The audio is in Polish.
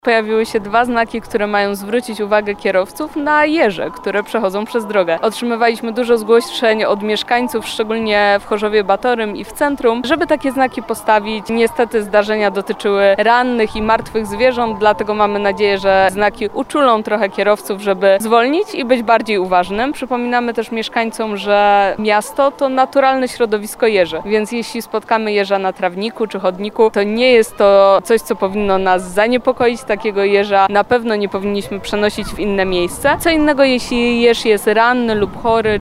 Pojawiły się dwa znaki, które mają zwrócić uwagę kierowców na jeże, które przechodzą przez drogę. Otrzymywaliśmy dużo zgłoszeń od mieszkańców, szczególnie w Chorzowie Batorym i w centrum, żeby takie znaki postawić. Niestety zdarzenia dotyczyły rannych i martwych zwierząt, dlatego mamy nadzieję, że znaki uczulą trochę kierowców, żeby zwolnić i być bardziej uważnym. Przypominamy też mieszkańcom, że miasto to naturalne środowisko jeży, więc jeśli spotkamy jeża na trawniku czy chodniku, to nie jest to coś, co powinno nas zaniepokoić. Takiego jeża na pewno nie powinniśmy przenosić w inne miejsce. Co innego, jeśli jeż jest ranny lub chory.